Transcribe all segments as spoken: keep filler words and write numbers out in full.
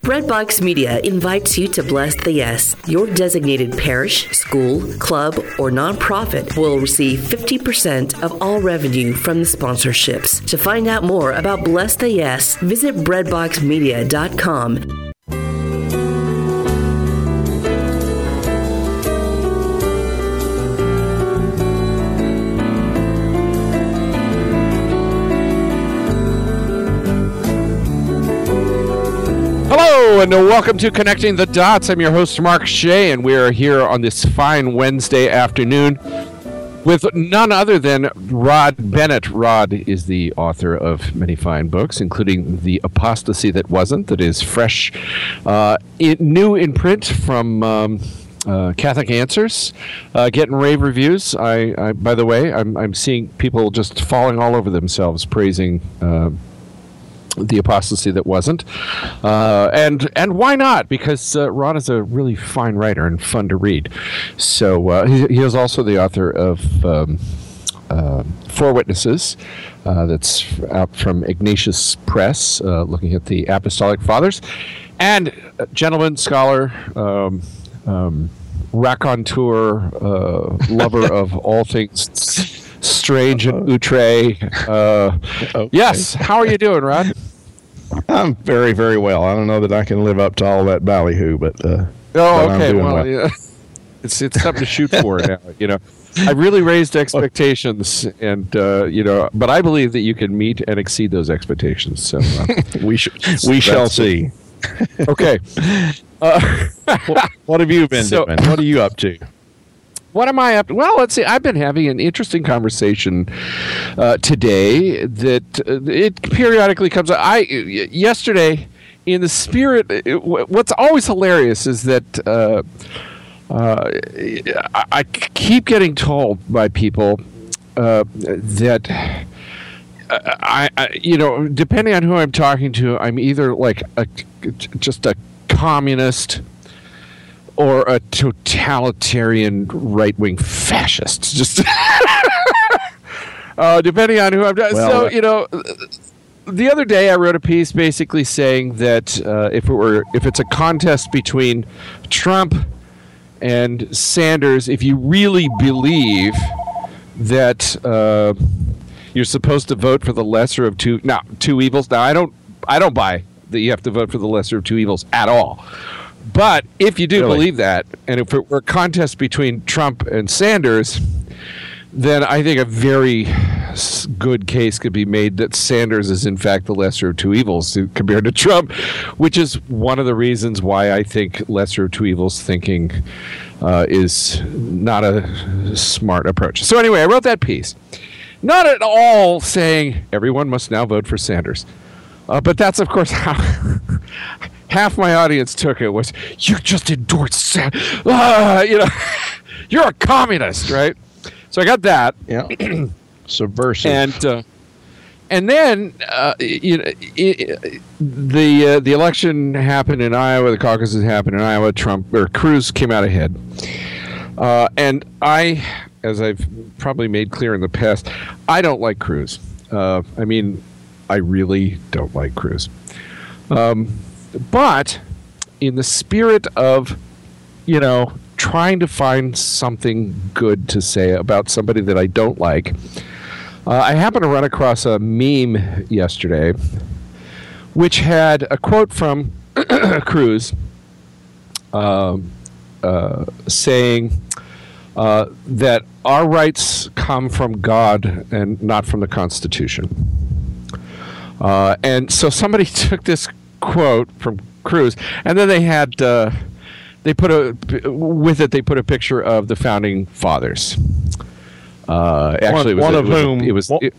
Breadbox Media invites you to Bless the Yes. Your designated parish, school, club, or nonprofit will receive fifty percent of all revenue from the sponsorships. To find out more about Bless the Yes, visit breadbox media dot com. Hello, and welcome to Connecting the Dots. I'm your host, Mark Shea, and we are here on this fine Wednesday afternoon with none other than Rod Bennett. Rod is the author of many fine books, including The Apostasy That Wasn't, that is fresh, uh, in, new in print from um, uh, Catholic Answers, uh, getting rave reviews. I, I, by the way, I'm, I'm seeing people just falling all over themselves praising uh, The Apostasy That Wasn't. Uh, and and why not? Because uh, Ron is a really fine writer and fun to read. So uh, he, he is also the author of um, uh, Four Witnesses, uh, that's out from Ignatius Press, uh, looking at the Apostolic Fathers. And uh, gentleman, scholar, um, um, raconteur, uh, lover of all things strange and outre. Uh, okay. Yes, how are you doing, Rod? I'm very, very well. I don't know that I can live up to all that ballyhoo, but uh, oh, okay. Well, well, yeah, it's it's something to shoot for now. You know, I really raised expectations, and uh, you know, but I believe that you can meet and exceed those expectations. So uh, we sh- we shall see. Okay. Uh, what, what have you been so, doing? What are you up to? What am I up to? Well, let's see. I've been having an interesting conversation uh, today that uh, it periodically comes up. I yesterday, in the spirit, it, what's always hilarious is that uh, uh, I, I keep getting told by people uh, that I, I, you know, depending on who I'm talking to, I'm either like a, just a communist or a totalitarian right-wing fascist, just uh, depending on who I'm. Well, so you know, the other day I wrote a piece basically saying that uh, if it were, if it's a contest between Trump and Sanders, if you really believe that uh, you're supposed to vote for the lesser of two, now two evils. Now I don't, I don't buy that you have to vote for the lesser of two evils at all. But if you do really? believe that, and if it were a contest between Trump and Sanders, then I think a very good case could be made that Sanders is in fact the lesser of two evils compared to Trump, which is one of the reasons why I think lesser of two evils thinking uh, is not a smart approach. So anyway, I wrote that piece. Not at all saying everyone must now vote for Sanders. Uh, but that's, of course, how half my audience took it was, you just endorsed Sanders. Uh, you know, you're a communist, right? So I got that. Yeah. Subversive. And uh, and then uh, you know, it, the uh, the election happened in Iowa. The caucuses happened in Iowa. Trump or Cruz came out ahead. Uh, and I, as I've probably made clear in the past, I don't like Cruz. Uh, I mean, I really don't like Cruz. Um, but in the spirit of, you know, trying to find something good to say about somebody that I don't like, uh, I happened to run across a meme yesterday which had a quote from Cruz um, uh, saying uh, that our rights come from God and not from the Constitution. Uh, and so somebody took this quote from Cruz, and then they had uh, they put a with it they put a picture of the founding fathers. Uh, actually, one, it was, one of it was, whom it was it,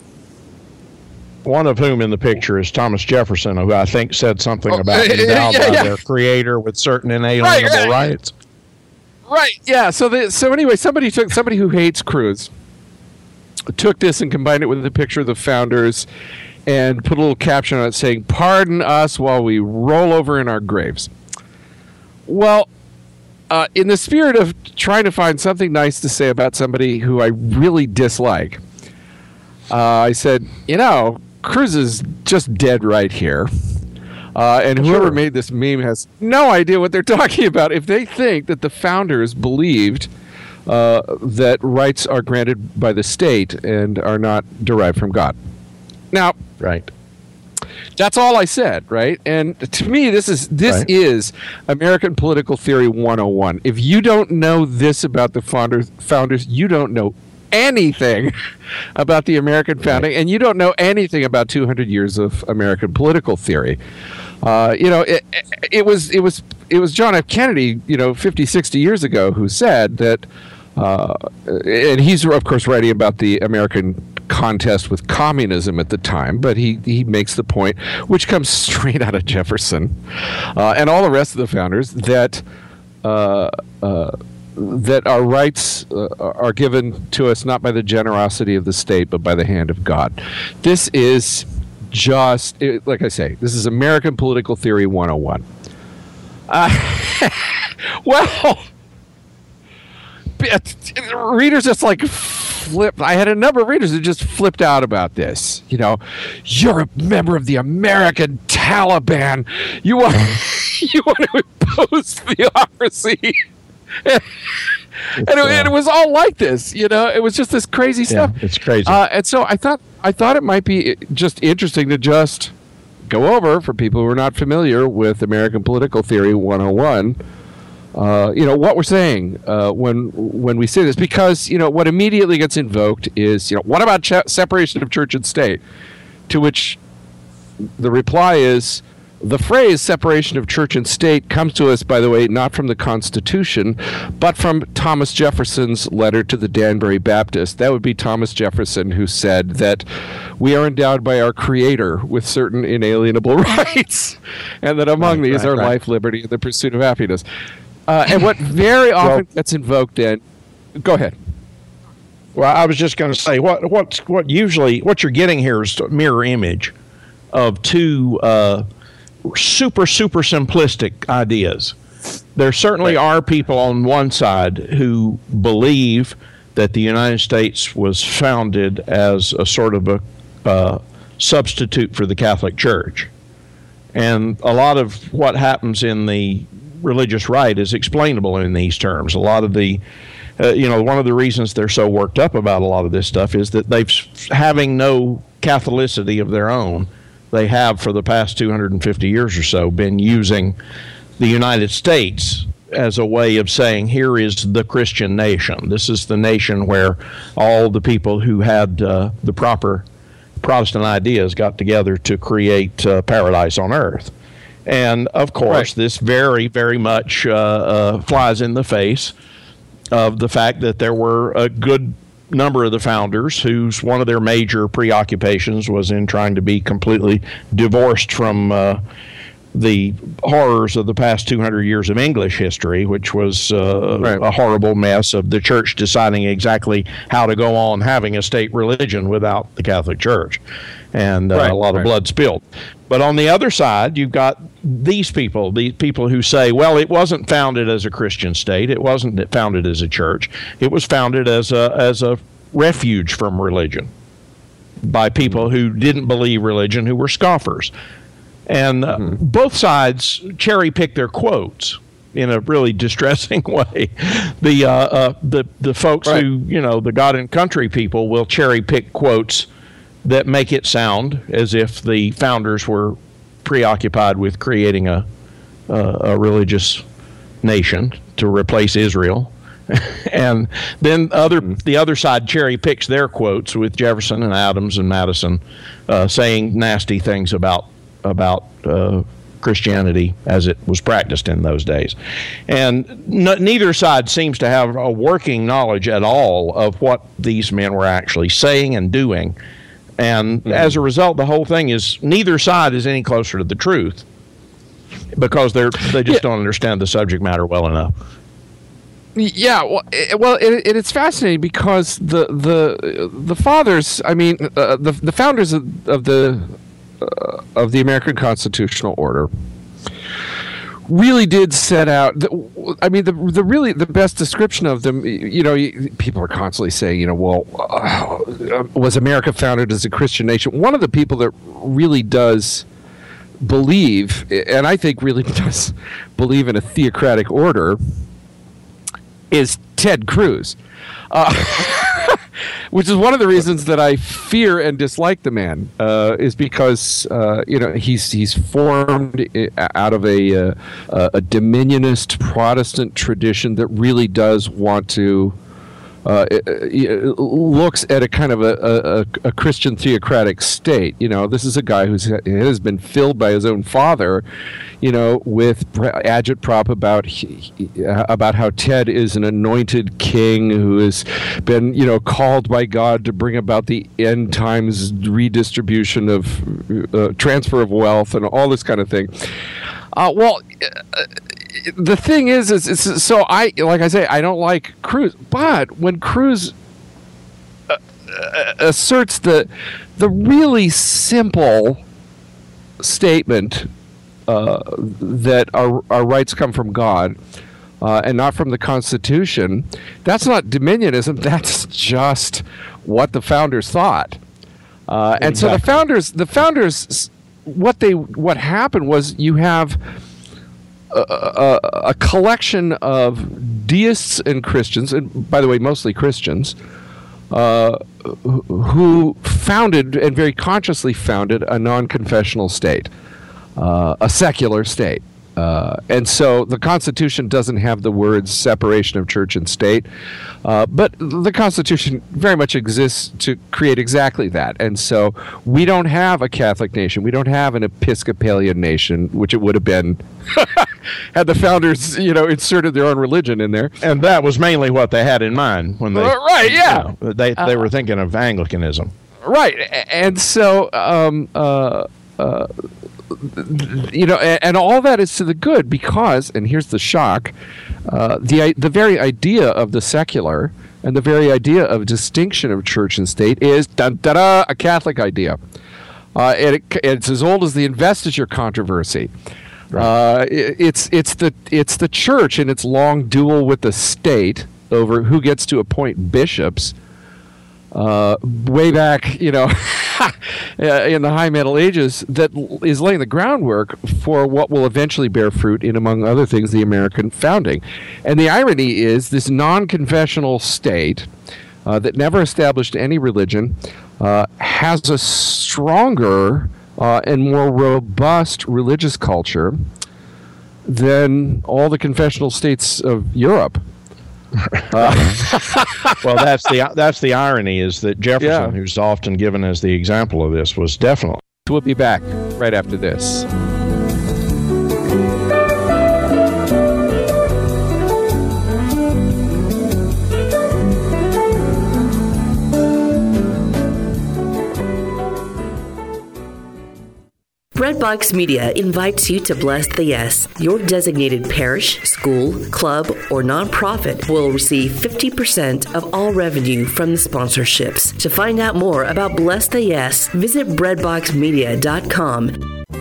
one of whom in the picture is Thomas Jefferson, who I think said something oh, about endowed yeah, by yeah. their creator with certain inalienable right, right. rights. Right. Yeah. So the, so anyway, somebody took somebody who hates Cruz took this and combined it with a picture of the founders and put a little caption on it saying, "Pardon us while we roll over in our graves." Well, uh, in the spirit of trying to find something nice to say about somebody who I really dislike, uh, I said, you know, Cruz is just dead right here. Uh, and whoever Sure. made this meme has no idea what they're talking about if they think that the founders believed uh, that rights are granted by the state and are not derived from God. Now, Right. that's all I said, right? And to me, this is this Right. is American political theory one oh one. If you don't know this about the founders, founders, you don't know anything about the American founding, and you don't know anything about two hundred years of American political theory. Uh, you know, it, it was it was it was John F. Kennedy, you know, fifty, sixty years ago, who said that, uh, and he's of course writing about the American contest with communism at the time, but he he makes the point, which comes straight out of Jefferson uh, and all the rest of the founders, that uh, uh, that our rights uh, are given to us not by the generosity of the state, but by the hand of God. This is just, it, like I say, this is American political theory one oh one. Uh, well, readers just like flipped. I had a number of readers that just flipped out about this. You know, you're a member of the American Taliban. You want, you want to impose theocracy. and, it, and it was all like this, you know. It was just this crazy stuff. Yeah, it's crazy. Uh, and so I thought, I thought it might be just interesting to just go over, for people who are not familiar with American political theory one oh one. Uh, you know what we're saying uh, when when we say this, because you know what immediately gets invoked is, you know, what about ch- separation of church and state? To which the reply is, the phrase separation of church and state comes to us, by the way, not from the Constitution, but from Thomas Jefferson's letter to the Danbury Baptist. That would be Thomas Jefferson, who said that we are endowed by our Creator with certain inalienable rights, and that among Right, these right, are right. life, liberty, and the pursuit of happiness. Uh, and what very often Well- gets invoked then, go ahead. Well, I was just going to say what what what usually what you're getting here is a mirror image of two uh, super super simplistic ideas. There certainly Right. are people on one side who believe that the United States was founded as a sort of a uh, substitute for the Catholic Church, and a lot of what happens in the religious right is explainable in these terms. A lot of the Uh, you know, one of the reasons they're so worked up about a lot of this stuff is that they've, having no Catholicity of their own, they have for the past two hundred fifty years or so been using the United States as a way of saying, here is the Christian nation. This is the nation where all the people who had uh, the proper Protestant ideas got together to create uh, paradise on earth. And, of course, Right. this very, very much uh, uh, flies in the face of the fact that there were a good number of the founders whose one of their major preoccupations was in trying to be completely divorced from uh, the horrors of the past two hundred years of English history, which was uh, Right. a horrible mess of the church deciding exactly how to go on having a state religion without the Catholic Church, and uh, Right, a lot right. of blood spilled. But on the other side, you've got these people, the people who say, well, it wasn't founded as a Christian state. It wasn't founded as a church. It was founded as a as a refuge from religion by people who didn't believe religion, who were scoffers. And uh, Mm-hmm. both sides cherry pick their quotes in a really distressing way. The uh, uh, the the folks Right. who, you know, the God and Country people will cherry pick quotes that make it sound as if the founders were preoccupied with creating a a, a religious nation to replace Israel. And then other the other side cherry picks their quotes with Jefferson and Adams and Madison uh, saying nasty things about about uh, Christianity as it was practiced in those days. And n- neither side seems to have a working knowledge at all of what these men were actually saying and doing. And mm-hmm. as a result, the whole thing is neither side is any closer to the truth because they're they just yeah. don't understand the subject matter well enough. Yeah, well, it, well, it, it, it's fascinating because the the the fathers, I mean, uh, the the founders of, of the uh, of the American constitutional order really did set out. The, I mean, the the really the best description of them. You know, people are constantly saying, you know, well, uh, was America founded as a Christian nation? One of the people that really does believe, and I think really does believe in a theocratic order, is Ted Cruz. Uh, which is one of the reasons that I fear and dislike the man, uh, is because uh, you know he's he's formed out of a, uh, a dominionist Protestant tradition that really does want to uh, it, it looks at a kind of a, a, a Christian theocratic state. You know, this is a guy who's has been filled by his own father, you know, with agitprop about about how Ted is an anointed king who has been, you know, called by God to bring about the end times redistribution of uh, transfer of wealth and all this kind of thing. Uh, well, uh, the thing is, is, is, so I, like I say, I don't like Cruz, but when Cruz uh, uh, asserts the the really simple statement Uh, that our, our rights come from God uh, and not from the Constitution, that's not dominionism. That's just what the founders thought. Uh, and exactly. so the founders, the founders, what they what happened was you have a, a, a collection of deists and Christians, and by the way, mostly Christians, uh, who founded and very consciously founded a non-confessional state. Uh, a secular state. Uh, and so the Constitution doesn't have the words separation of church and state, uh, but the Constitution very much exists to create exactly that. And so we don't have a Catholic nation. We don't have an Episcopalian nation, which it would have been had the founders, you know, inserted their own religion in there. And that was mainly what they had in mind when they... Uh, right, yeah. You know, they, they were thinking of Anglicanism. Right. And so... Um, uh, uh, You know, and, and all that is to the good because, and here's the shock, uh, the the very idea of the secular and the very idea of distinction of church and state is dun, da, da, a Catholic idea. Uh, and it, it's as old as the investiture controversy. Right. Uh, it, it's it's the it's the church in its long duel with the state over who gets to appoint bishops. Uh, way back, you know, in the High Middle Ages, that is laying the groundwork for what will eventually bear fruit in, among other things, the American founding. And the irony is this non-confessional state uh, that never established any religion uh, has a stronger uh, and more robust religious culture than all the confessional states of Europe. Uh, well, that's the that's the irony is that Jefferson, yeah. who's often given as the example of this, was definitely. We'll be back right after this. Breadbox Media invites you to Bless the Yes. Your designated parish, school, club, or nonprofit will receive fifty percent of all revenue from the sponsorships. To find out more about Bless the Yes, visit breadbox media dot com.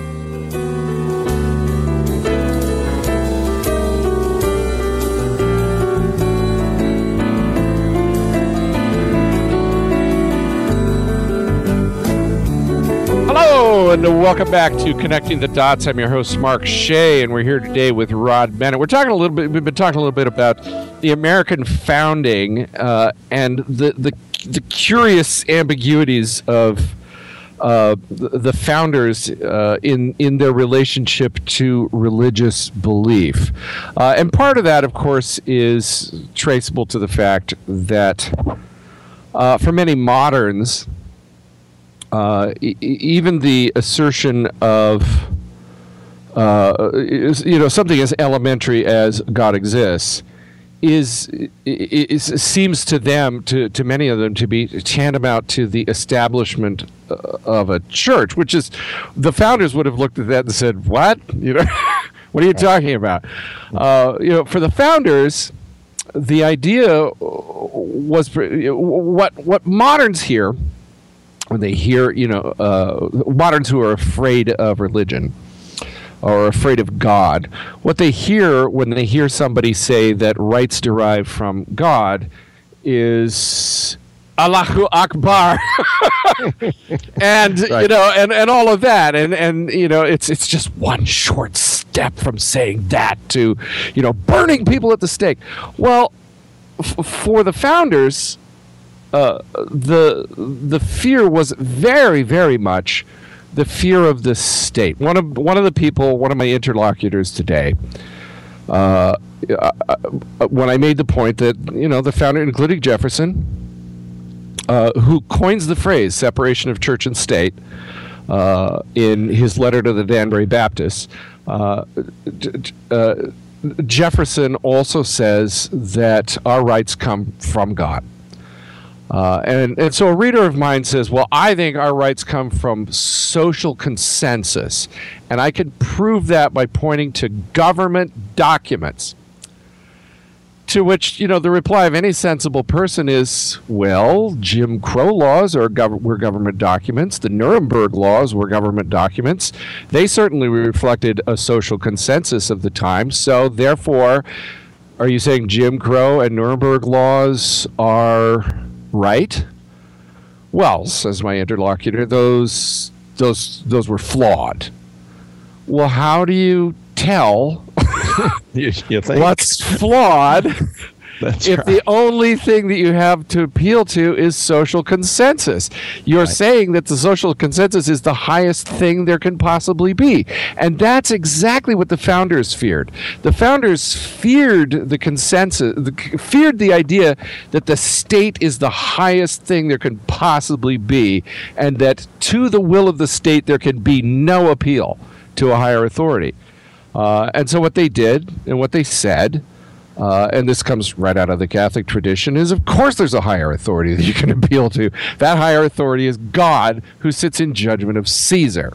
And welcome back to Connecting the Dots. I'm your host, Mark Shea, and we're here today with Rod Bennett. We're talking a little bit. We've been talking a little bit about the American founding uh, and the, the the curious ambiguities of uh, the founders uh, in in their relationship to religious belief. Uh, and part of that, of course, is traceable to the fact that uh, for many moderns, Uh, e- even the assertion of, uh, is, you know, something as elementary as God exists is, is seems to them, to, to many of them, to be tantamount to the establishment of a church, which is, the founders would have looked at that and said, "What? You know, what are you talking about?" Uh, you know, for the founders, the idea was what what moderns hear. When they hear, you know, uh, moderns who are afraid of religion or afraid of God, what they hear when they hear somebody say that rights derive from God is Allahu Akbar, and right. you know, and, and all of that, and and you know, it's it's just one short step from saying that to, you know, burning people at the stake. Well, f- for the founders, uh, the the fear was very very much the fear of the state. One of one of the people, one of my interlocutors today. Uh, uh, when I made the point that, you know, the founder, including Jefferson, uh, who coins the phrase separation of church and state uh, in his letter to the Danbury Baptists, uh, uh, Jefferson also says that our rights come from God. Uh, and, and so a reader of mine says, well, I think our rights come from social consensus. And I can prove that by pointing to government documents. To which, you know, the reply of any sensible person is, well, Jim Crow laws are gov- were government documents. The Nuremberg laws were government documents. They certainly reflected a social consensus of the time. So therefore, are you saying Jim Crow and Nuremberg laws are right? Well, says my interlocutor, those those those were flawed. Well, how do you tell you, you think? what's flawed That's if right. the only thing that you have to appeal to is social consensus? You're right. saying that the social consensus is the highest thing there can possibly be. And that's exactly what the founders feared. The founders feared the consensus, the, feared the idea that the state is the highest thing there can possibly be, and that to the will of the state there can be no appeal to a higher authority. Uh, and so what they did and what they said, Uh, and this comes right out of the Catholic tradition, is of course there's a higher authority that you can appeal to. That higher authority is God, who sits in judgment of Caesar.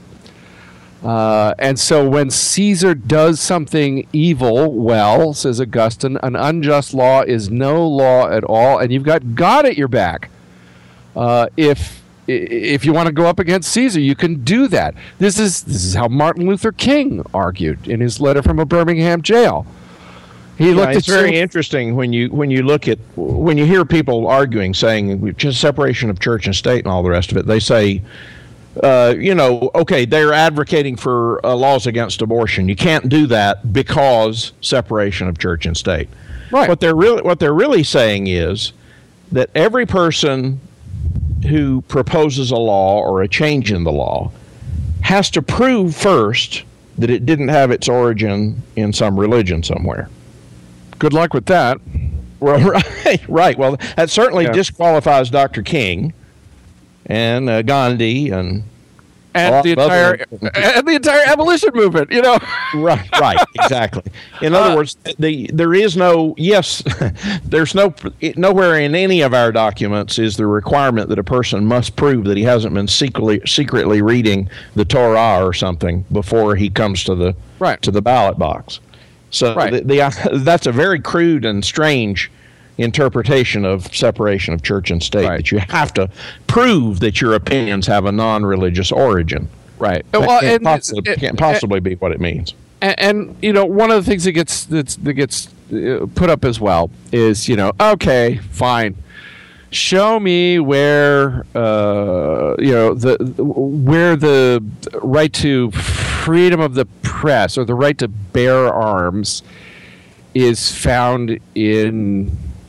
Uh, and so when Caesar does something evil, well, says Augustine, an unjust law is no law at all, and you've got God at your back. Uh, if if you want to go up against Caesar, you can do that. This is this is how Martin Luther King argued in his letter from a Birmingham jail. He yeah, looked it's at very you. interesting when you when you look at when you hear people arguing, saying just separation of church and state and all the rest of it. They say, uh, you know, okay, they're advocating for uh, laws against abortion. You can't do that because separation of church and state. Right. What they're really what they're really saying is that every person who proposes a law or a change in the law has to prove first that it didn't have its origin in some religion somewhere. Good luck with that. Well, right, right. Well, that certainly Yeah. disqualifies Doctor King and uh, Gandhi and And the entire and the entire abolition movement, you know. right, right, exactly. In other uh, words, the there is no yes, there's no nowhere in any of our documents is the requirement that a person must prove that he hasn't been secretly secretly reading the Torah or something before he comes to the right. to the ballot box. So right. the, the that's a very crude and strange interpretation of separation of church and state, right. that you have to prove that your opinions have a non-religious origin. Right. That well, can't and possibly, it, can't possibly it, be what it means. And, and you know, one of the things that gets that's, that gets uh, put up as well is, you know, okay, fine, show me where uh, you know the where the right to freedom of the press or the right to bear arms is found in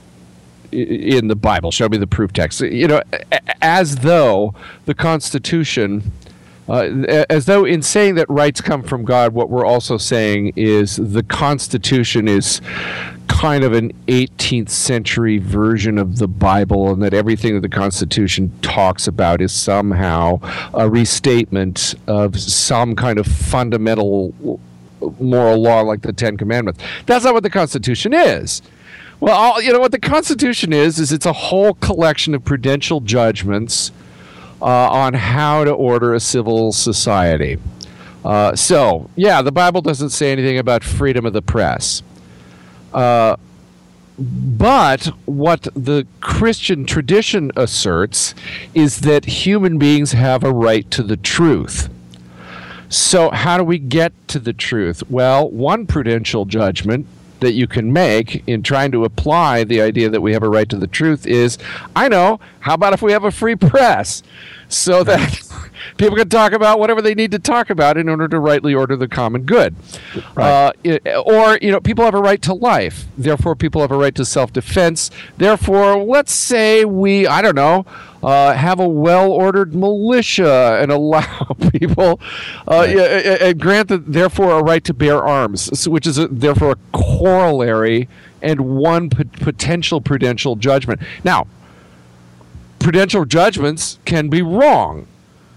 in the Bible. Show me the proof text. You know, as though the Constitution, uh, as though in saying that rights come from God, what we're also saying is the Constitution is kind of an eighteenth century version of the Bible, and that everything that the Constitution talks about is somehow a restatement of some kind of fundamental moral law like the Ten Commandments. That's not what the Constitution is. Well, all, you know what the Constitution is, is it's a whole collection of prudential judgments uh, on how to order a civil society. Uh, so, yeah, the Bible doesn't say anything about freedom of the press. Uh, but what the Christian tradition asserts is that human beings have a right to the truth. So how do we get to the truth? Well, one prudential judgment that you can make in trying to apply the idea that we have a right to the truth is, I know, how about if we have a free press so that people can talk about whatever they need to talk about in order to rightly order the common good. Right. Uh, or, you know, people have a right to life. Therefore, people have a right to self-defense. Therefore, let's say we, I don't know, uh, have a well-ordered militia and allow people, uh, Right. yeah, and grant that, therefore, a right to bear arms, so- which is, a, therefore, a corollary and one pot- potential prudential judgment. Now, prudential judgments can be wrong.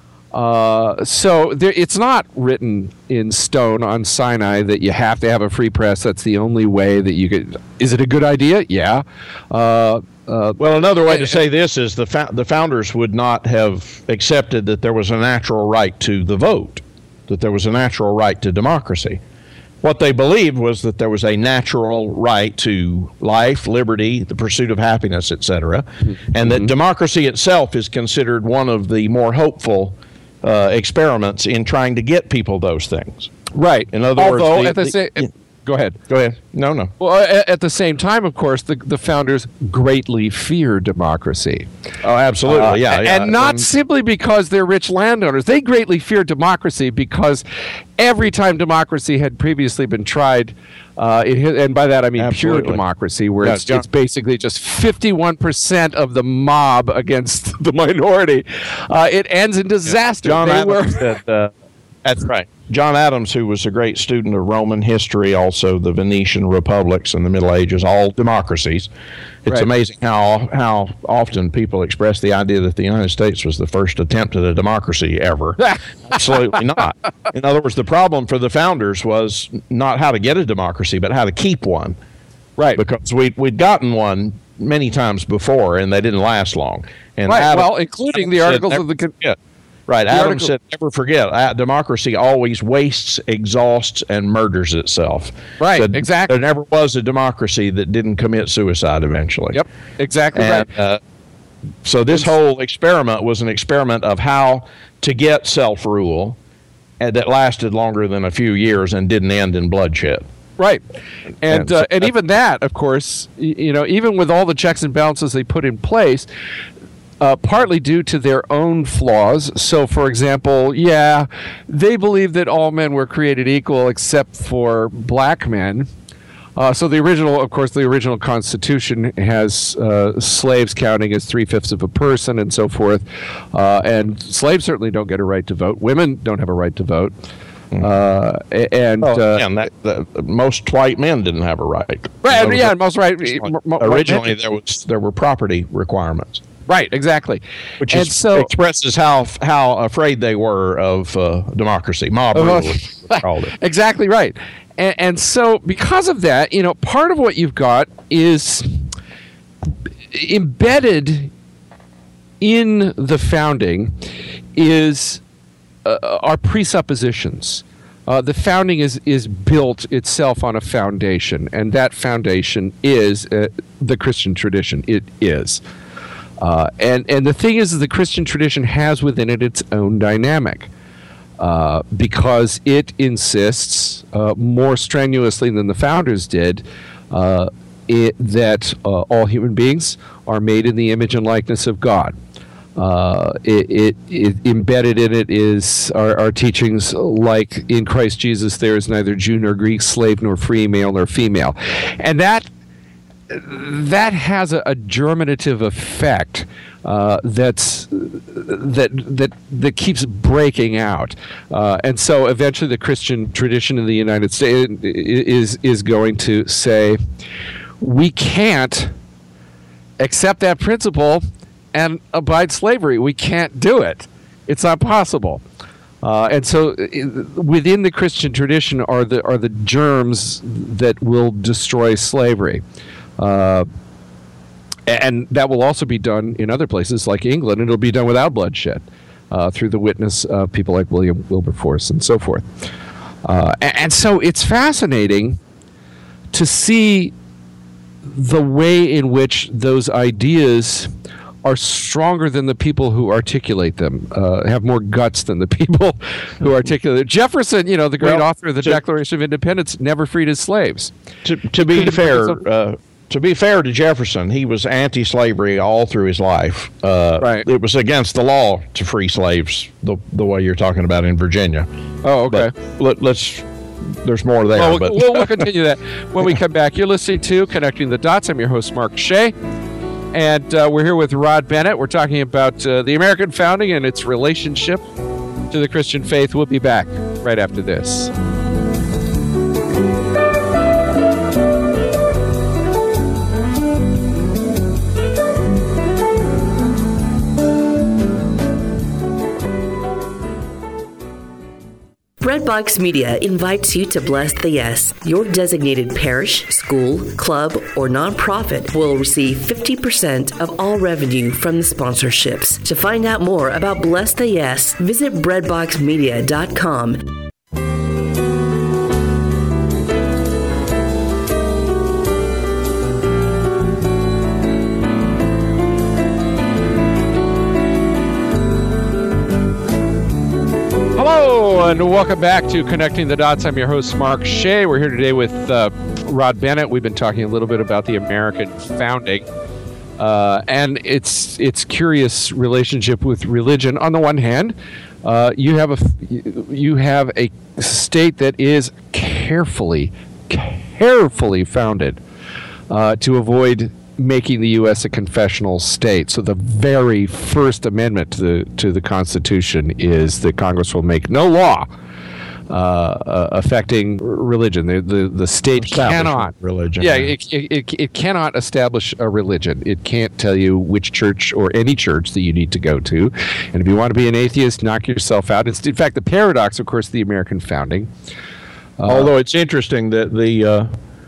Uh, so there, it's not written in stone on Sinai that you have to have a free press. That's the only way that you could. Is it a good idea? Yeah. Uh, uh, Well, another way to say this is the fo- the founders would not have accepted that there was a natural right to the vote, that there was a natural right to democracy. What they believed was that there was a natural right to life, liberty, the pursuit of happiness, et cetera, mm-hmm. and that democracy itself is considered one of the more hopeful uh, experiments in trying to get people those things. Right. In other Although, words, the, at the, the, same, yeah. Go ahead. Go ahead. No, no. Well, at, at the same time, of course, the, the founders greatly fear democracy. Oh, absolutely. Uh, yeah, yeah. And not um, simply because they're rich landowners. They greatly fear democracy because every time democracy had previously been tried, uh, it, and by that I mean Absolutely. pure democracy, where Yeah, it's, John- it's basically just fifty-one percent of the mob against the minority, uh, it ends in disaster. John They Adams were- said, uh, that's right. John Adams, who was a great student of Roman history, also the Venetian republics in the Middle Ages, all democracies. It's Right. amazing how how often people express the idea that the United States was the first attempt at a democracy ever. Absolutely not. In other words, the problem for the founders was not how to get a democracy, but how to keep one. Right. Because we we'd gotten one many times before, and they didn't last long. And Right, Adam- well, including the Adam Articles said, of the Con- yeah. Right. Adam article- said, never forget, uh, democracy always wastes, exhausts, and murders itself. Right, Said, exactly. There never was a democracy that didn't commit suicide eventually. Yep, exactly And, right. uh, so this whole experiment was an experiment of how to get self-rule and that lasted longer than a few years and didn't end in bloodshed. Right, and And uh, so- and even that, of course, y- you know, even with all the checks and balances they put in place, uh, partly due to their own flaws. So, for example, yeah, they believe that all men were created equal except for black men. Uh, so the original, of course, the original Constitution has uh, slaves counting as three-fifths of a person and so forth. Uh, and slaves certainly don't get a right to vote. Women don't have a right to vote. Uh, a- and Oh, uh, and that, that, most white men didn't have a right. right, In other yeah, words, most right. mo- mo- Originally, there was there were property requirements, right, exactly. which and is, so, expresses how how afraid they were of uh, democracy, mob rule, as they called it. exactly right. And, and so, because of that, you know, part of what you've got is embedded in the founding is uh, our presuppositions. Uh, the founding is is built itself on a foundation, and that foundation is uh, the Christian tradition. It is. Uh, and, and the thing is, the Christian tradition has within it its own dynamic. Uh, because it insists uh, more strenuously than the founders did uh, it, that uh, all human beings are made in the image and likeness of God. Uh, it, it, it embedded in it is our, our teachings like in Christ Jesus there is neither Jew nor Greek, slave nor free, male nor female, and that that has a, a germinative effect uh, that's that that that keeps breaking out, uh, and so eventually the Christian tradition in the United States is is going to say we can't accept that principle and abide slavery. We can't do it. It's not possible. Uh, and so, i- within the Christian tradition are the are the germs that will destroy slavery. Uh, and that will also be done in other places like England, and it'll be done without bloodshed uh, through the witness of people like William Wilberforce and so forth. Uh, and, and so it's fascinating to see the way in which those ideas are stronger than the people who articulate them, uh, have more guts than the people who articulate it. Jefferson, you know, the great well, author of the to, Declaration of Independence, never freed his slaves. To, to be fair, uh, to be fair to Jefferson, he was anti-slavery all through his life. Uh, right. It was against the law to free slaves, the the way you're talking about in Virginia. Oh, okay. But let, let's. There's more there. Well, but. we'll, we'll continue that when we come back. You're listening to Connecting the Dots. I'm your host, Mark Shea. And uh, we're here with Rod Bennett. We're talking about uh, the American founding and its relationship to the Christian faith. We'll be back right after this. Breadbox Media invites you to Bless the Yes. Your designated parish, school, club, or nonprofit will receive fifty percent of all revenue from the sponsorships. To find out more about Bless the Yes, visit breadbox media dot com. Hello, and welcome back to Connecting the Dots. I'm your host, Mark Shea. We're here today with uh, Rod Bennett. We've been talking a little bit about the American founding uh, and its its curious relationship with religion. On the one hand, uh, you have a you have a state that is carefully, carefully founded uh, to avoid making the U S a confessional state. So the very first amendment to the to the Constitution is that Congress will make no law uh, uh, affecting religion. The the, the state cannot religion. Yeah, it, it it cannot establish a religion. It can't tell you which church or any church that you need to go to. And if you want to be an atheist, knock yourself out. It's in fact the paradox, of course, of the American founding. Uh, Although it's interesting that the uh,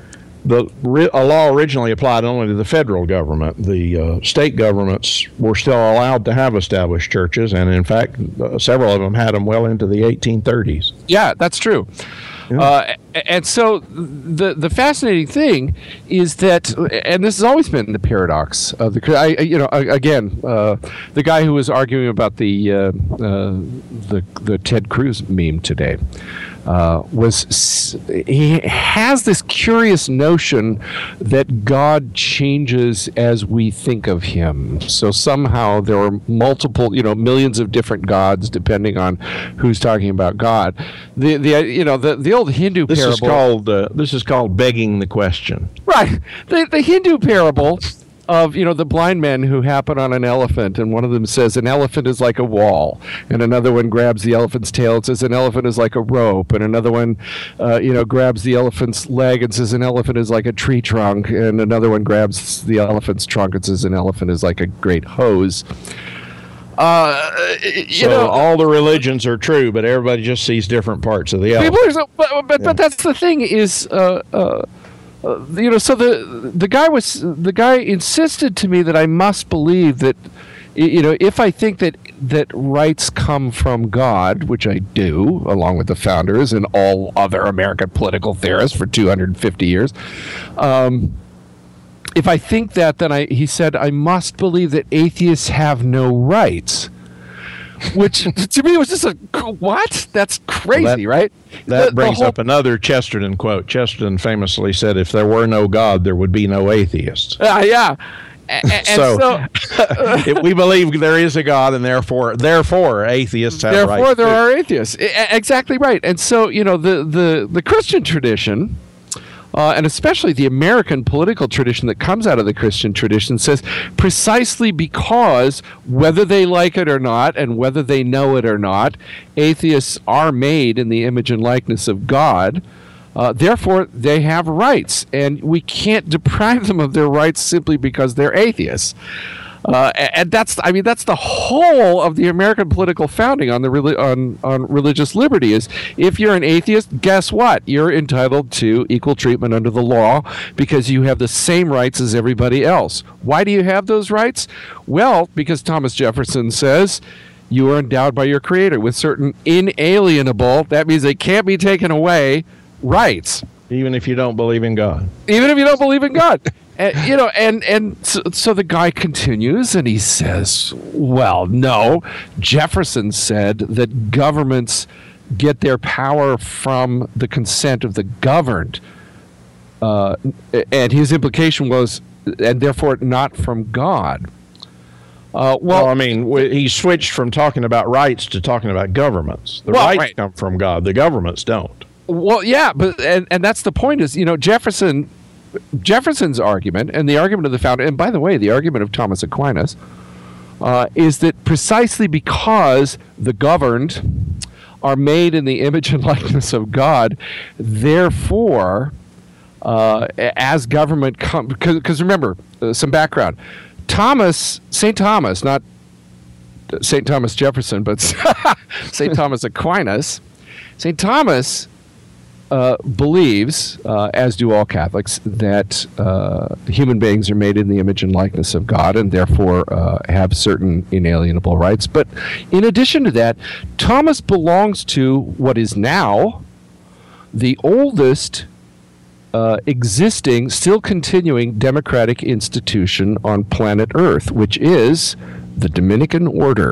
The a law originally applied only to the federal government. The uh, state governments were still allowed to have established churches, and in fact, uh, several of them had them well into the eighteen thirties. Yeah, that's true. Yeah. Uh, and so the the fascinating thing is that, and this has always been the paradox of the, I, you know, again, uh, the guy who was arguing about the uh, uh, the the Ted Cruz meme today. Uh, was he has this curious notion that God changes as we think of him. So somehow there are multiple, you know, millions of different gods depending on who's talking about God. The the you know the the old Hindu this parable. Is called, uh, this is called begging the question. Right. The the Hindu parable of, you know, the blind men who happen on an elephant, and one of them says an elephant is like a wall, and another one grabs the elephant's tail and says an elephant is like a rope, and another one, uh, you know, grabs the elephant's leg and says an elephant is like a tree trunk, and another one grabs the elephant's trunk and says an elephant is like a great hose. Uh, you so know, all the religions are true, but everybody just sees different parts of the elephant. People are so, but but, yeah. but that's the thing is. Uh, uh, Uh, you know, so the the guy was the guy insisted to me that I must believe that, you know, if I think that that rights come from God, which I do, along with the founders and all other American political theorists for two hundred fifty years, um, if I think that, then I he said I must believe that atheists have no rights. Which to me was just a what? That's crazy, well, that, right? That the, brings the whole, up another Chesterton quote. Chesterton famously said, "If there were no God, there would be no atheists." Uh, yeah. And, and so, so if we believe there is a God, and therefore, therefore, atheists have therefore rights. there too. are atheists. Exactly right. And so, you know, the the the Christian tradition. Uh, and especially the American political tradition that comes out of the Christian tradition says precisely because whether they like it or not and whether they know it or not, atheists are made in the image and likeness of God. Uh, therefore, they have rights, and we can't deprive them of their rights simply because they're atheists. Uh, and that's, I mean, that's the whole of the American political founding on the on on religious liberty. Is if you're an atheist, guess what? You're entitled to equal treatment under the law because you have the same rights as everybody else. Why do you have those rights? Well, because Thomas Jefferson says you are endowed by your Creator with certain inalienable, that means they can't be taken away, rights. Even if you don't believe in God. Even if you don't believe in God. And, you know, and and so, so the guy continues, and he says, "Well, no, Jefferson said that governments get their power from the consent of the governed, uh, and his implication was, and therefore not from God." Uh, well, well, I mean, w- he switched from talking about rights to talking about governments. The well, rights right. come from God; the governments don't. Well, yeah, but and, and that's the point is, you know, Jefferson. Jefferson's argument, and the argument of the founder, and by the way, the argument of Thomas Aquinas, uh, is that precisely because the governed are made in the image and likeness of God, therefore, uh, as government comes, because remember, uh, some background, Thomas, Saint Thomas, not Saint Thomas Jefferson, but Saint Thomas Aquinas, Saint Thomas Uh, believes, uh, as do all Catholics, that uh, human beings are made in the image and likeness of God and therefore uh, have certain inalienable rights. But in addition to that, Thomas belongs to what is now the oldest uh, existing, still continuing democratic institution on planet Earth, which is the Dominican Order.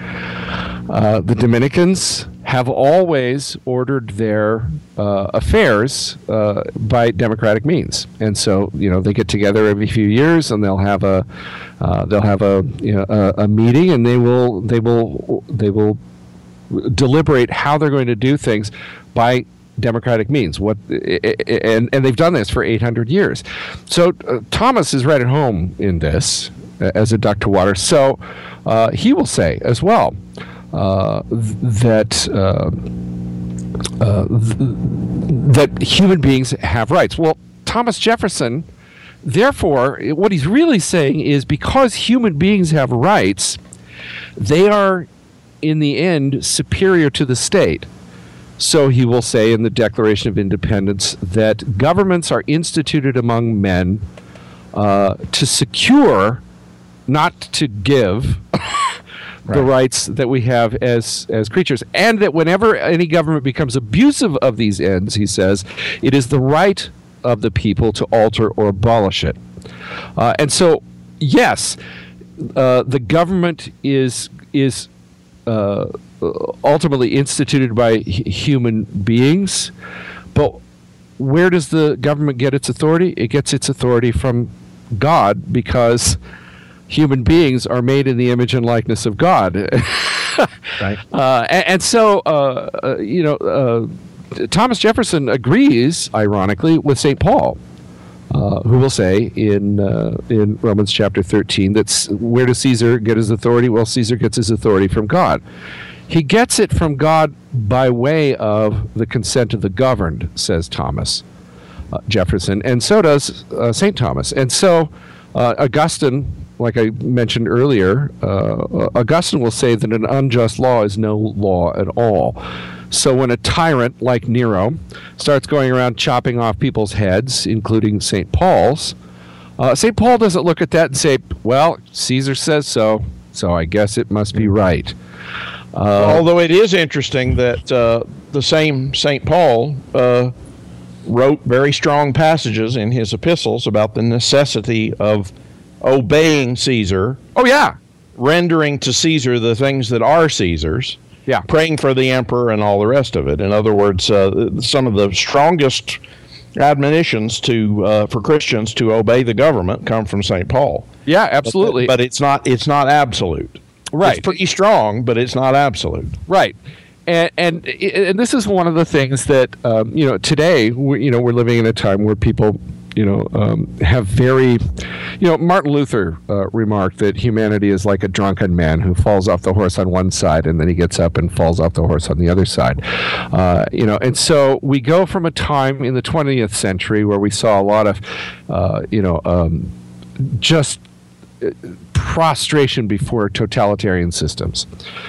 Uh, the Dominicans have always ordered their uh, affairs uh, by democratic means, and so you know they get together every few years, and they'll have a uh, they'll have a you know a, a meeting, and they will they will they will deliberate how they're going to do things by democratic means. What and and they've done this for eight hundred years. So uh, Thomas is right at home in this uh, as a duck to water. So uh, he will say as well. Uh, th- that uh, uh, th- that human beings have rights. Well, Thomas Jefferson, therefore, what he's really saying is because human beings have rights, they are, in the end, superior to the state. So he will say in the Declaration of Independence that governments are instituted among men uh, to secure, not to give, the right. rights that we have as as creatures, and that whenever any government becomes abusive of these ends, he says, it is the right of the people to alter or abolish it. Uh, and so, yes, uh, the government is is uh, ultimately instituted by h- human beings, but where does the government get its authority? It gets its authority from God, because human beings are made in the image and likeness of God. Right. Uh, and, and so, uh, uh, you know, uh, Thomas Jefferson agrees, ironically, with Saint Paul, uh, who will say in uh, in Romans chapter thirteen that s- where does Caesar get his authority? Well, Caesar gets his authority from God. He gets it from God by way of the consent of the governed, says Thomas uh, Jefferson, and so does uh, Saint Thomas. And so uh, Augustine, like I mentioned earlier, uh, Augustine will say that an unjust law is no law at all. So when a tyrant like Nero starts going around chopping off people's heads, including Saint Paul's, uh, Saint Paul doesn't look at that and say, well, Caesar says so, so I guess it must be right. Uh, Although it is interesting that uh, the same Saint Paul uh, wrote very strong passages in his epistles about the necessity of obeying Caesar. Oh, yeah. Rendering to Caesar the things that are Caesar's. Yeah. Praying for the emperor and all the rest of it. In other words, uh, some of the strongest admonitions to uh, for Christians to obey the government come from Saint Paul. Yeah, absolutely. But, but it's not it's not absolute. Right. It's pretty strong, but it's not absolute. Right. And, and and this is one of the things that um, you know today we, you know we're living in a time where people you know um, have very you know Martin Luther uh, remarked that humanity is like a drunken man who falls off the horse on one side and then he gets up and falls off the horse on the other side. Uh, you know, and so we go from a time in the twentieth century where we saw a lot of uh, you know um, just prostration before totalitarian systems.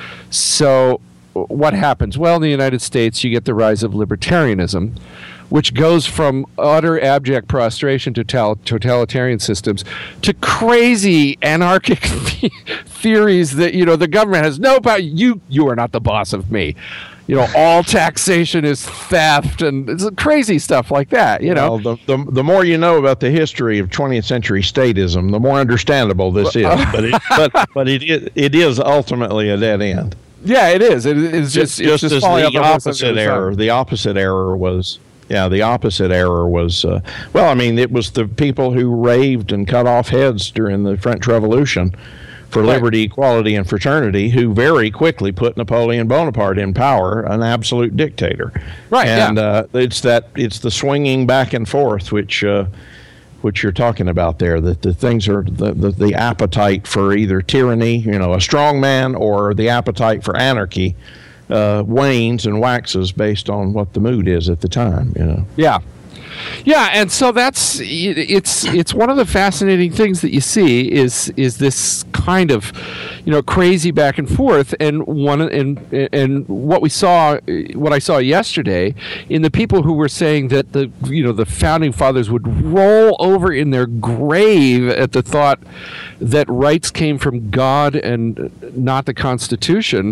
So what happens? Well, in the United States, you get the rise of libertarianism, which goes from utter abject prostration to totalitarian systems to crazy anarchic theories that, you know, the government has no power. You, you are not the boss of me. you know, all taxation is theft, and it's crazy stuff like that, you know. Well, the, the, the more you know about the history of twentieth century statism, the more understandable this is. But it, but, but it, it, it is ultimately a dead end. Yeah, it is. It, it's just, just, it's just just as the opposite error. The opposite error was, yeah, the opposite error was, uh, well, I mean, it was the people who raved and cut off heads during the French Revolution for right. liberty, equality, and fraternity, who very quickly put Napoleon Bonaparte in power, an absolute dictator. Right. And yeah. uh, it's that it's the swinging back and forth, which uh, which you're talking about there. That the things are the, the the appetite for either tyranny, you know, a strong man, or the appetite for anarchy uh, wanes and waxes based on what the mood is at the time. You know. Yeah. Yeah, and so that's it's it's one of the fascinating things that you see is is this kind of, you know, crazy back and forth, and one and and what we saw, what I saw yesterday, in the people who were saying that the you know the founding fathers would roll over in their grave at the thought that rights came from God and not the Constitution.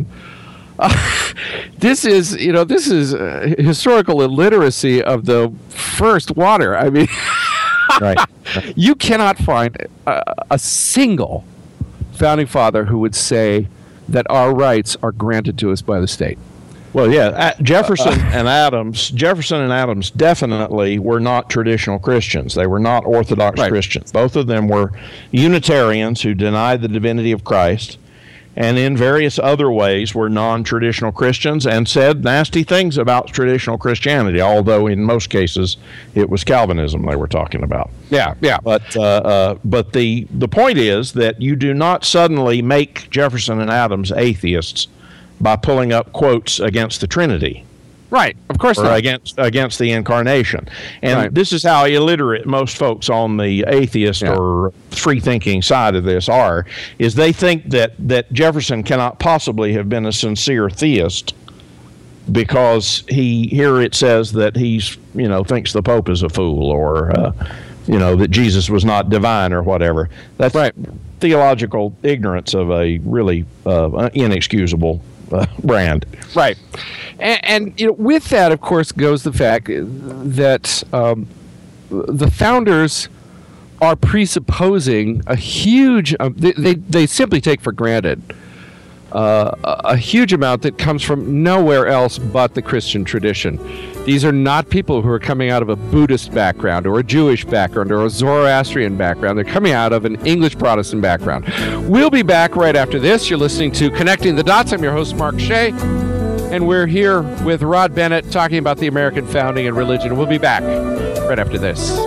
Uh, this is, you know, this is uh, historical illiteracy of the first water. I mean, right. You cannot find a, a single founding father who would say that our rights are granted to us by the state. Well, yeah, Jefferson uh, and Adams, Jefferson and Adams definitely were not traditional Christians. They were not Orthodox right. Christians. Both of them were Unitarians who denied the divinity of Christ, and in various other ways were non-traditional Christians and said nasty things about traditional Christianity, although in most cases it was Calvinism they were talking about. Yeah, yeah. But uh, uh, but the, the point is that you do not suddenly make Jefferson and Adams atheists by pulling up quotes against the Trinity. Right, of course or not. against against the Incarnation. And right. this is how illiterate most folks on the atheist yeah. or free-thinking side of this are, is they think that, that Jefferson cannot possibly have been a sincere theist because he here it says that he's, you know, thinks the Pope is a fool, or, uh, you know, that Jesus was not divine or whatever. That's right. theological ignorance of a really uh, inexcusable uh, brand. Right. And, and you know, with that, of course, goes the fact that um, the founders are presupposing a huge, um, they, they, they simply take for granted uh, a, a huge amount that comes from nowhere else but the Christian tradition. These are not people who are coming out of a Buddhist background or a Jewish background or a Zoroastrian background. They're coming out of an English Protestant background. We'll be back right after this. You're listening to Connecting the Dots. I'm your host, Mark Shea. And we're here with Rod Bennett talking about the American founding and religion. We'll be back right after this.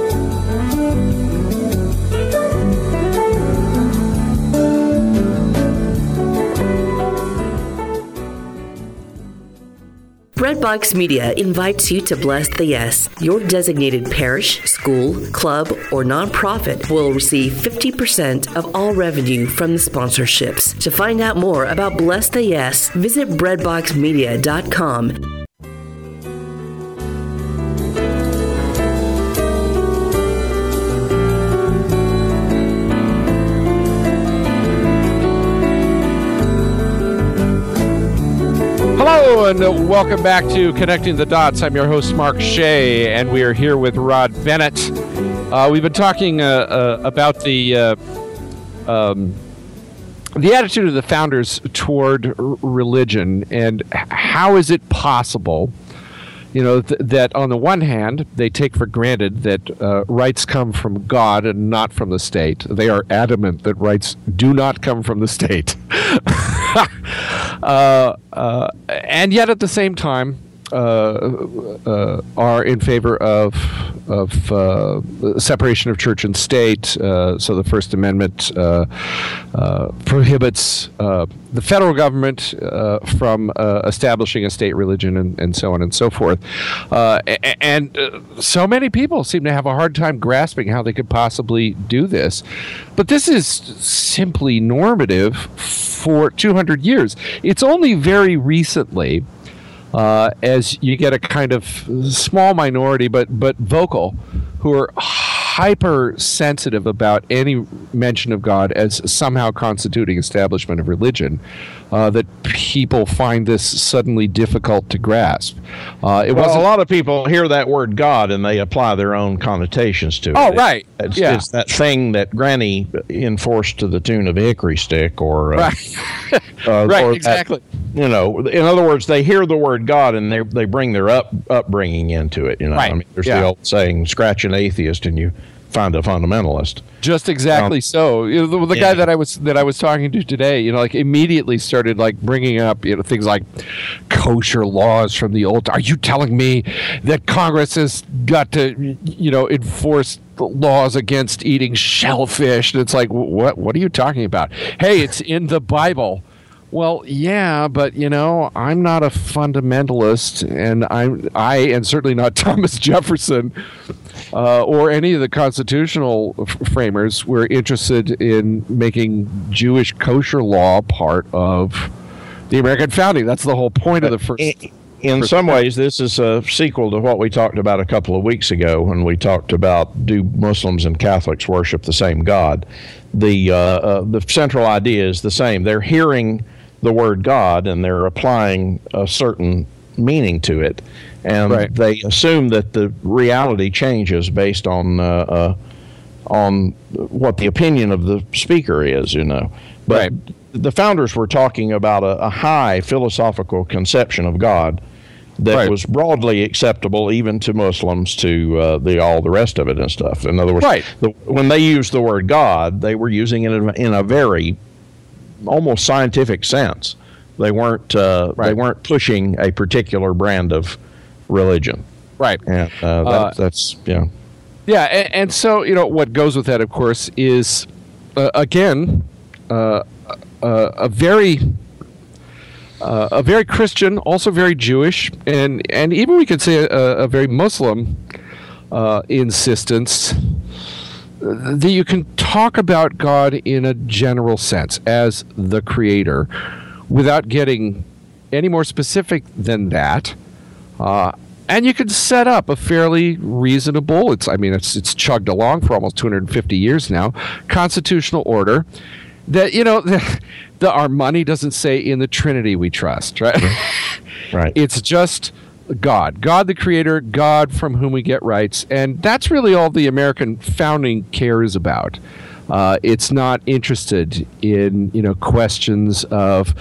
Breadbox Media invites you to Bless the Yes. Your designated parish, school, club, or nonprofit will receive fifty percent of all revenue from the sponsorships. To find out more about Bless the Yes, visit breadbox media dot com. Hello, and uh, welcome back to Connecting the Dots. I'm your host, Mark Shea, and we are here with Rod Bennett. Uh, we've been talking uh, uh, about the uh, um, the attitude of the founders toward r- religion, and how is it possible, you know, th- that on the one hand, they take for granted that uh, rights come from God and not from the state. They are adamant that rights do not come from the state. uh, uh, and yet at the same time, uh, uh, are in favor of of uh, separation of church and state. Uh, so the First Amendment uh, uh, prohibits uh, the federal government uh, from uh, establishing a state religion, and, and so on and so forth. Uh, and uh, so many people seem to have a hard time grasping how they could possibly do this. But this is simply normative for two hundred years. It's only very recently, Uh, as you get a kind of small minority, but but vocal, who are hypersensitive about any mention of God as somehow constituting establishment of religion, uh, that people find this suddenly difficult to grasp. Uh, it well, wasn't a lot of people hear that word God and they apply their own connotations to oh, it. Oh, right. It's, yeah. it's that thing that Granny enforced to the tune of a hickory stick, or uh, right, uh, right, or exactly. That, you know, in other words, they hear the word God and they they bring their up upbringing into it. You know, right. I mean, there's yeah. the old saying, "Scratch an atheist and you find a fundamentalist." Just exactly um, so. You know, the, the yeah. guy that I was that I was talking to today, you know, like immediately started like bringing up, you know, things like kosher laws from the old. Are you telling me that Congress has got to, you know, enforce laws against eating shellfish? And it's like, what? What are you talking about? Hey, it's in the Bible. Well, yeah, but you know, I'm not a fundamentalist, and I'm I, and certainly not Thomas Jefferson uh, or any of the constitutional f- framers were interested in making Jewish kosher law part of the American founding. That's the whole point of the first. In, in some ways, this is a sequel to what we talked about a couple of weeks ago when we talked about, do Muslims and Catholics worship the same God? The uh, uh, the central idea is the same. They're hearing the word God and they're applying a certain meaning to it, and right. they assume that the reality changes based on uh, uh, on what the opinion of the speaker is, you know. But right. the founders were talking about a, a high philosophical conception of God that right. was broadly acceptable even to Muslims, to uh, the all the rest of it and stuff. In other words, right. the, when they used the word God, they were using it in a, in a very almost scientific sense. They weren't uh, right. they weren't pushing a particular brand of religion. Right. And uh, that, uh, that's yeah. Yeah, and, and so, you know, what goes with that, of course, is uh, again uh, uh, a very uh, a very Christian, also very Jewish, and and even we could say a, a very Muslim uh, insistence that you can talk about God in a general sense as the creator without getting any more specific than that. Uh, and you can set up a fairly reasonable, it's I mean, it's it's chugged along for almost two hundred fifty years now, constitutional order that, you know, the, the, our money doesn't say in the Trinity we trust, right? Right. It's just God, God the creator, God from whom we get rights, and that's really all the American founding cares about. Uh, it's not interested in, you know, questions of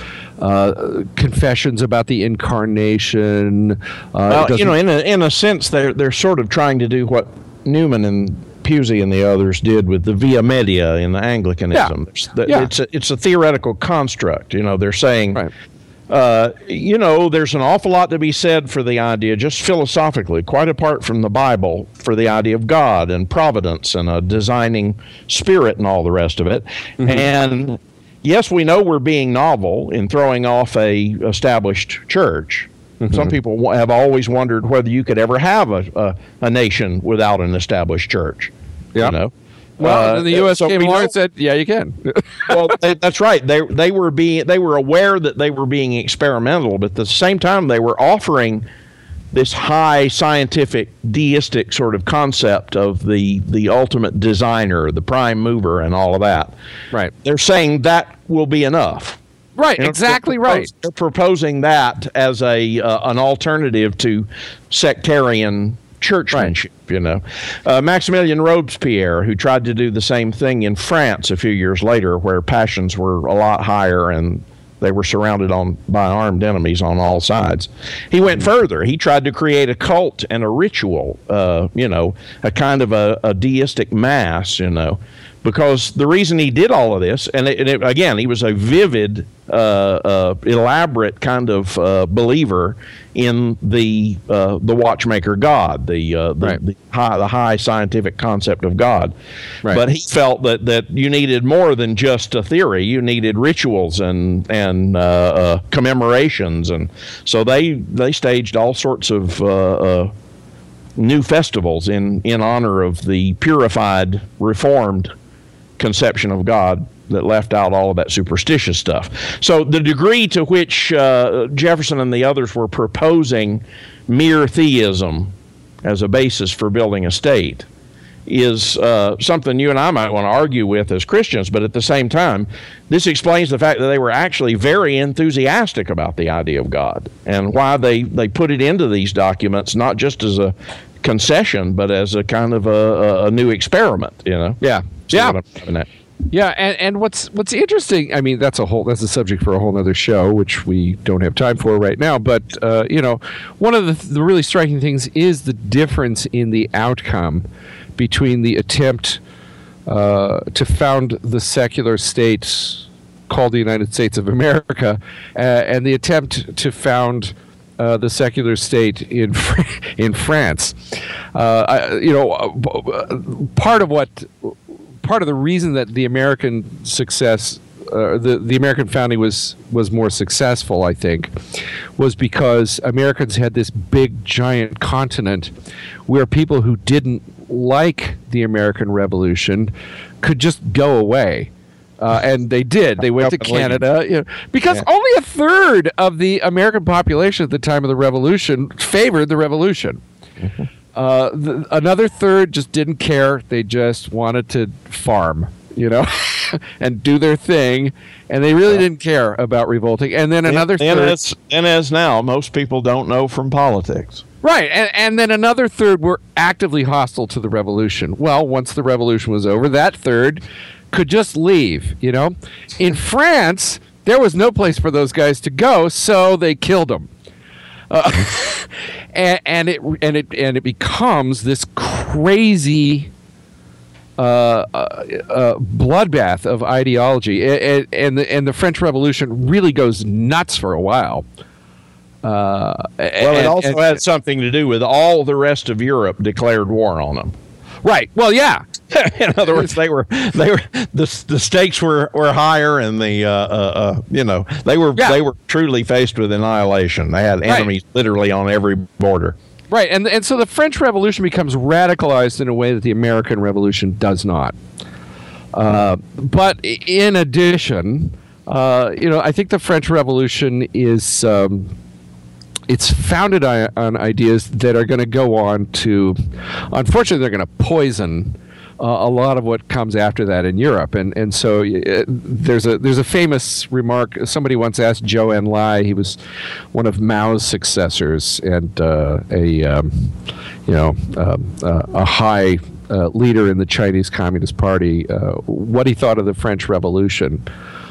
uh, confessions about the incarnation. Uh, well, you know, in a in a sense, they're they're sort of trying to do what Newman and Pusey and the others did with the Via Media in the Anglicanism. Yeah. It's, yeah. it's a, it's a theoretical construct. You know, they're saying. Right. Uh, you know, there's an awful lot to be said for the idea, just philosophically, quite apart from the Bible, for the idea of God and providence and a designing spirit and all the rest of it. Mm-hmm. And yes, we know we're being novel in throwing off a established church. Mm-hmm. Some people have always wondered whether you could ever have a, a, a nation without an established church. Yeah. You know? Well, uh, the U S so came we along know, and said, "Yeah, you can." well, they, that's right. They they were being they were aware that they were being experimental, but at the same time, they were offering this high scientific, deistic sort of concept of the the ultimate designer, the prime mover, and all of that. Right. They're saying that will be enough. Right. You know, exactly they're propos- right. They're proposing that as a uh, an alternative to sectarian churchmanship, right. you know. Uh, Maximilian Robespierre, who tried to do the same thing in France a few years later, where passions were a lot higher and they were surrounded on by armed enemies on all sides. He went further. He tried to create a cult and a ritual, uh, you know, a kind of a, a deistic mass, you know, because the reason he did all of this, and, it, and it, again, he was a vivid, uh, uh, elaborate kind of uh, believer in the uh, the watchmaker God, the uh, the, right. the high the high scientific concept of God. Right. But he felt that, that you needed more than just a theory. You needed rituals and and uh, uh, commemorations, and so they they staged all sorts of uh, uh, new festivals in in honor of the purified, reformed conception of God that left out all of that superstitious stuff. So the degree to which uh, Jefferson and the others were proposing mere theism as a basis for building a state is uh, something you and I might want to argue with as Christians, but at the same time, this explains the fact that they were actually very enthusiastic about the idea of God and why they, they put it into these documents, not just as a concession, but as a kind of a, a new experiment, you know? Yeah. See yeah. what I'm driving at? Yeah, and, and what's what's interesting, I mean, that's a whole that's a subject for a whole other show, which we don't have time for right now. But uh, you know, one of the, the really striking things is the difference in the outcome between the attempt uh, to found the secular state called the United States of America uh, and the attempt to found uh, the secular state in Fr- in France. Uh, I, you know, part of what. Part of the reason that the American success, uh, the the American founding was was more successful, I think, was because Americans had this big giant continent where people who didn't like the American Revolution could just go away. Uh, and they did. They went to Canada, you know, because yeah. only a third of the American population at the time of the Revolution favored the Revolution. Mm-hmm. Uh, the, another third just didn't care. They just wanted to farm, you know, and do their thing, and they really didn't care about revolting. And then another and, third, and as, and as now, most people don't know from politics. Right, and, and then another third were actively hostile to the revolution. Well, once the revolution was over, that third could just leave, you know. In France, there was no place for those guys to go, so they killed them. Uh, and, and it and it and it becomes this crazy uh, uh, uh, bloodbath of ideology, and, and the and the French Revolution really goes nuts for a while. Uh, well, it and, also and, had something to do with all the rest of Europe declared war on them. Right. Well, yeah. In other words, they were they were the the stakes were, were higher, and the uh, uh, uh, you know they were yeah. they were truly faced with annihilation. They had enemies right. literally on every border. Right, and and so the French Revolution becomes radicalized in a way that the American Revolution does not. Uh, but in addition, uh, you know, I think the French Revolution is. Um, It's founded on, on ideas that are going to go on to, unfortunately, they're going to poison uh, a lot of what comes after that in Europe. And and so uh, there's a there's a famous remark. Somebody once asked Zhou Enlai. He was one of Mao's successors and uh, a um, you know um, uh, a high uh, leader in the Chinese Communist Party. Uh, what he thought of the French Revolution.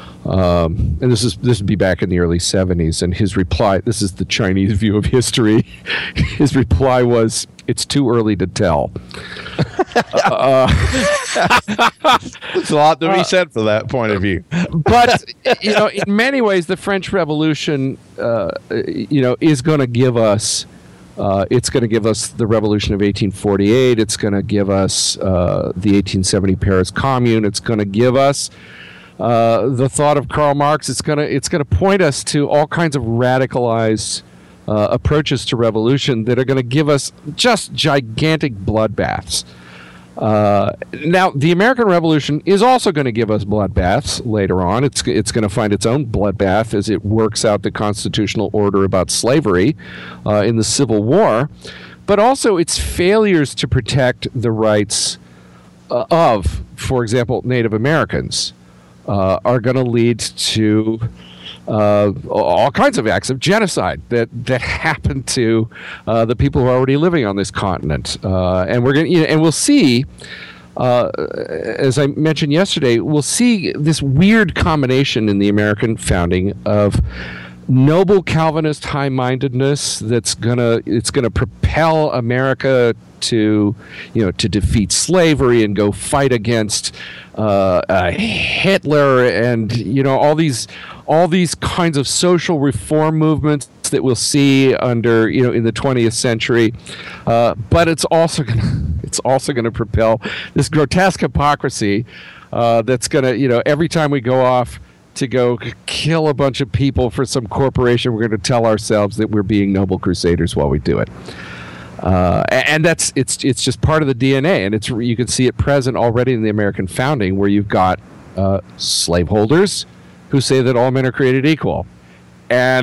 Um, and this is this would be back in the early seventies, and his reply, this is the Chinese view of history, his reply was, "It's too early to tell." uh, There's a lot to be said for that point of view. But, you know, in many ways, the French Revolution, uh, you know, is going to give us, uh, it's going to give us the Revolution of eighteen forty-eight, it's going to give us uh, the eighteen seventy Paris Commune, it's going to give us Uh, the thought of Karl Marx. It's gonna it's gonna point us to all kinds of radicalized uh, approaches to revolution that are going to give us just gigantic bloodbaths. Uh, now, the American Revolution is also going to give us bloodbaths later on. It's it's going to find its own bloodbath as it works out the constitutional order about slavery uh, in the Civil War, but also its failures to protect the rights uh, of, for example, Native Americans. Uh, are going to lead to uh, all kinds of acts of genocide that, that happen to uh, the people who are already living on this continent, uh, and we're going you know, and we'll see, uh, as I mentioned yesterday, we'll see this weird combination in the American founding of noble Calvinist high-mindedness that's gonna it's gonna propel America to you know to defeat slavery and go fight against uh, uh, Hitler and you know all these all these kinds of social reform movements that we'll see under you know in the twentieth century, uh, but it's also gonna it's also gonna propel this grotesque hypocrisy uh, that's gonna you know every time we go off to go kill a bunch of people for some corporation, we're going to tell ourselves that we're being noble crusaders while we do it. Uh, and that's it's it's just part of the D N A, and it's you can see it present already in the American founding, where you've got uh, slaveholders who say that all men are created equal, and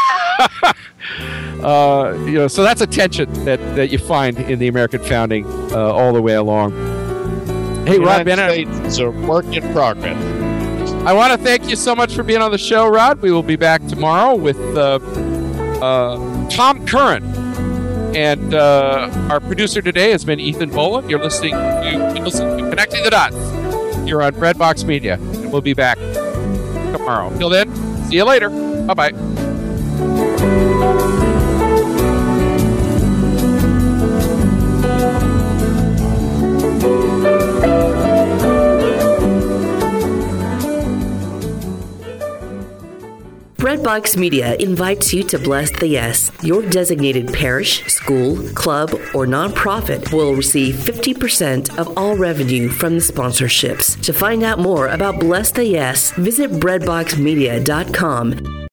uh, you know so that's a tension that that you find in the American founding. uh, all the way along. Hey, Rod Bennett. It's a work in progress. I want to thank you so much for being on the show, Rod. We will be back tomorrow with uh, uh, Tom Curran. And uh, our producer today has been Ethan Boland. You're listening to, you're listening to Connecting the Dots. You're on Breadbox Media. And we'll be back tomorrow. Till then, see you later. Bye-bye. Breadbox Media invites you to Bless the Yes. Your designated parish, school, club, or nonprofit will receive fifty percent of all revenue from the sponsorships. To find out more about Bless the Yes, visit breadbox media dot com.